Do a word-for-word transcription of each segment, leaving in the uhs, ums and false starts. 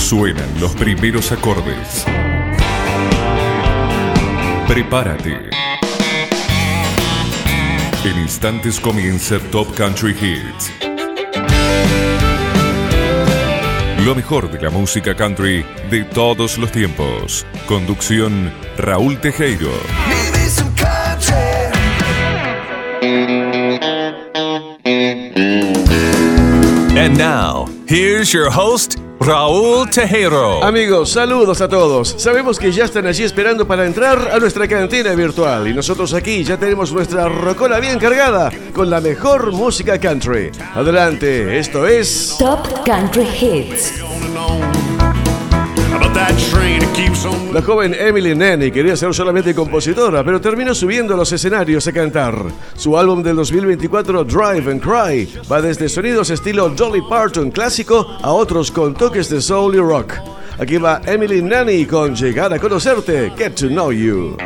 Suenan los primeros acordes. Prepárate. En instantes comienza Top Country Hits. Lo mejor de la música country de todos los tiempos. Conducción Raúl Tejero. And now, here's your host, Raúl Tejero. Amigos, saludos a todos. Sabemos que ya están allí esperando para entrar a nuestra cantina virtual. Y nosotros aquí ya tenemos nuestra rocola bien cargada con la mejor música country. Adelante, esto es Top Country Hits. La joven Emily Nanny quería ser solamente compositora, pero terminó subiendo a los escenarios a cantar. Su álbum del dos mil veinticuatro, Drive and Cry, va desde sonidos estilo Dolly Parton clásico a otros con toques de soul y rock. Aquí va Emily Nanny con Llegar a Conocerte, Get to Know You.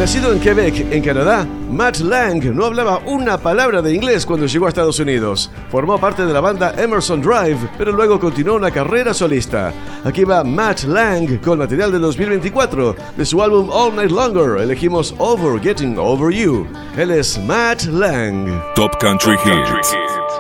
Nacido en Quebec, en Canadá, Matt Lang no hablaba una palabra de inglés cuando llegó a Estados Unidos. Formó parte de la banda Emerson Drive, pero luego continuó una carrera solista. Aquí va Matt Lang con material del dos mil veinticuatro. De su álbum All Night Longer elegimos Over Getting Over You. Él es Matt Lang. Top Country Hits.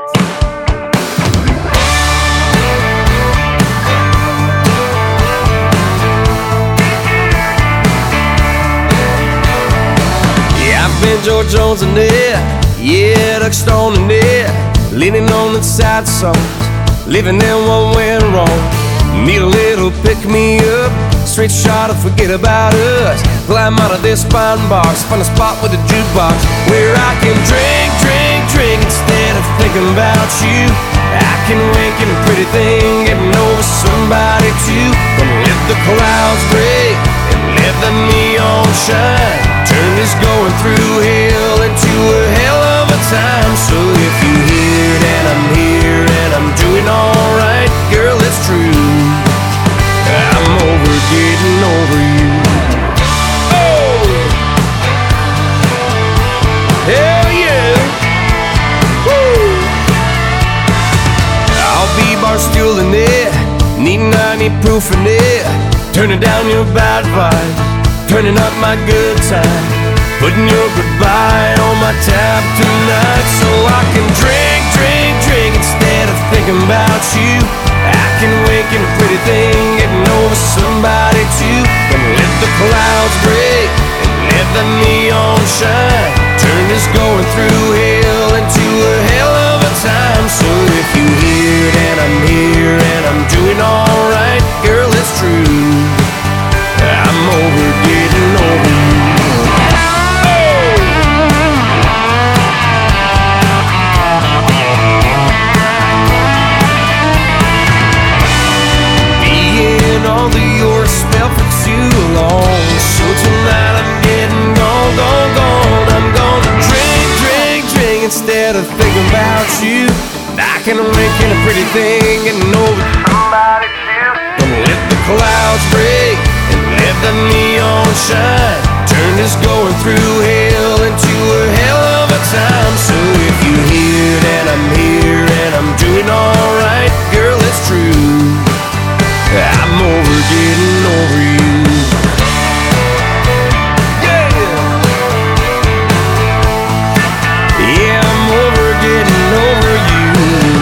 Been George Jones in it, yeah, Duck Stone in it, leaning on the side songs, living in what went wrong. Need a little pick-me-up, straight shot of forget about us. Climb out of this pine box, find a spot with a jukebox where I can drink, drink, drink instead of thinking about you. I can wink and a pretty thing, getting over somebody too. Gonna let the clouds break and let the neon shine. Turn this going through hell into a hell of a time. So if you hear it and I'm here and I'm doing alright, girl, it's true. I'm over getting over you. Oh! Hell yeah! Woo! I'll be bar stooling it, need ninety proof in it. Turning down your bad vibes, turning up my good time, putting your goodbye on my tab tonight. So I can drink, drink, drink instead of thinking about you. I can wink and a pretty thing, getting over somebody too. Gonna let the clouds break and let the neon shine. Turn this going through hell into a hell of a time. So if you hear it and I'm here and I'm doing alright, girl, it's true. I'm over getting over you. Being all of your spell for too long. So tonight I'm getting gone, gone, gone. I'm gonna drink, drink, drink instead of thinking about you. I can wink in a pretty thing and over somebody too. Gonna let the clouds break and let the neon shine. Turn this going through hell into a hell of a time. So if you hear it and I'm here and I'm doing alright, girl, it's true. I'm over getting over you. Yeah, yeah, I'm over getting over you.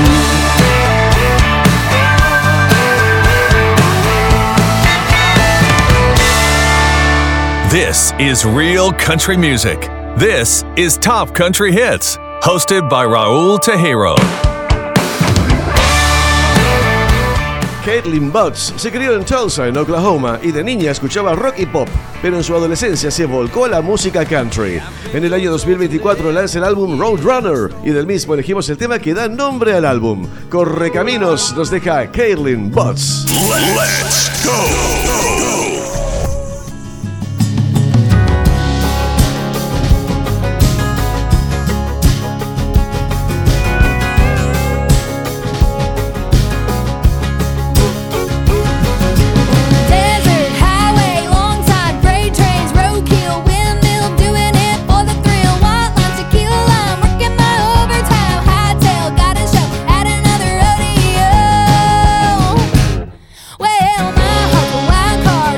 This is real country music. This is Top Country Hits, hosted by Raul Tejero. Caitlin Butts se crió en Tulsa, en Oklahoma, y de niña escuchaba rock y pop, pero en su adolescencia se volcó a la música country. En el año dos mil veinticuatro lanza el álbum Roadrunner, y del mismo elegimos el tema que da nombre al álbum. Correcaminos nos deja Caitlin Butts. Let's go. Well, my heart's a wild card.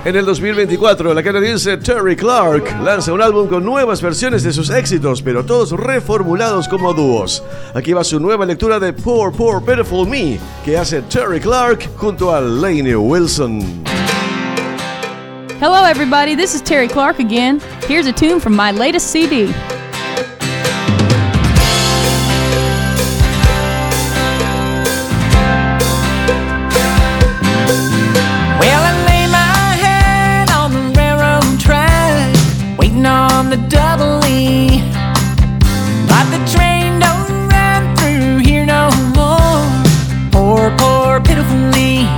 En el dos mil veinticuatro, la canadiense Terry Clark lanza un álbum con nuevas versiones de sus éxitos, pero todos reformulados como dúos. Aquí va su nueva lectura de Poor, Poor, Pitiful Me, que hace Terry Clark junto a Lainey Wilson. Hello everybody, this is Terry Clark again. Here's a tune from my latest C D. On the double E, but the train don't run through here no more. Poor, poor, pitiful me.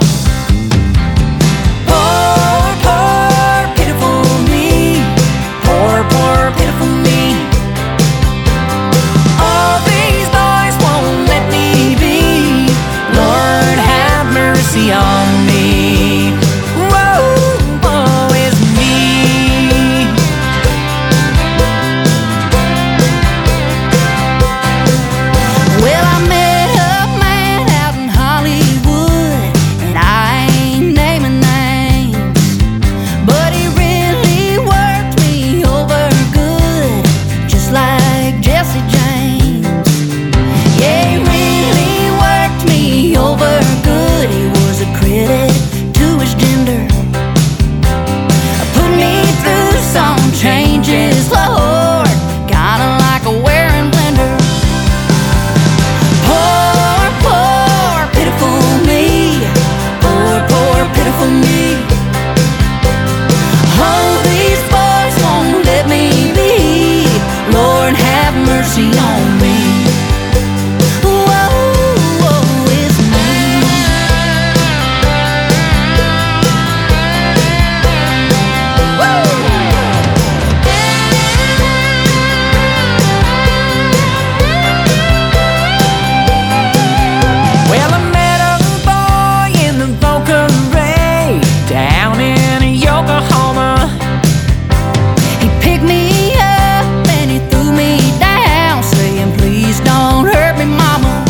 Poor, poor, pitiful me. Poor, poor, pitiful me. All these boys won't let me be. Lord have mercy on me. Whoa, woe is me. Well, I met a man out in Hollywood, and I ain't naming names, but he really worked me over good, just like Jesse James. Yeah, he really worked me over good. He was a critic to his gender, put me through some changes, Lord, kinda like a wearing blender. Poor, poor, pitiful me. Poor, poor, pitiful me. Oh, these boys won't let me be. Lord, have mercy on me. Whoa, woe is me. Well, I met a boy in the Boca Raton down in Yokohama. He picked me up and he threw me down, saying, please don't hurt me, mama.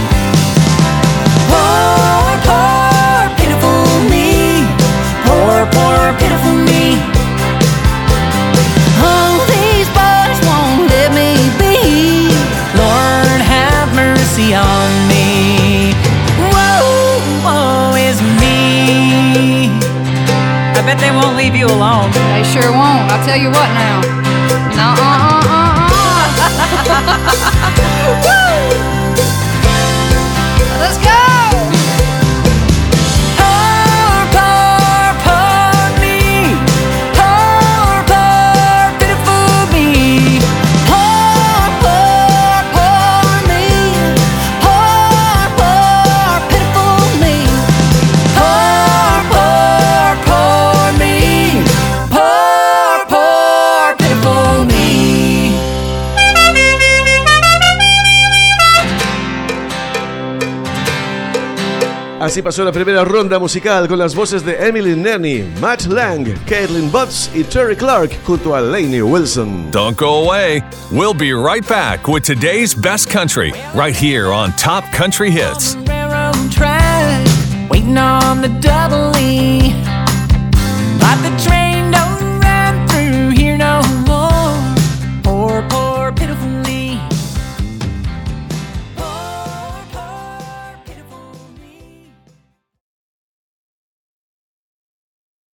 Poor, poor, pitiful me. Poor, poor, pitiful me. Oh, these boys won't let me be. Lord, have mercy on me. Whoa, woe is me. I bet they won't leave you alone. They sure won't, I'll tell you what now. Let's go! Poor, poor, poor me. Poor, poor, pitiful me. Poor, poor, poor me. Poor, poor, pitiful me. Poor, poor, poor me. Poor, poor, pitiful me. Así pasó la primera ronda musical con las voces de Emily Nenny, Matt Lang, Caitlin Butts y Terry Clark junto a Lainey Wilson. Don't go away. We'll be right back with today's best country right here on Top Country Hits. Railroad track, waiting on the double E, like the train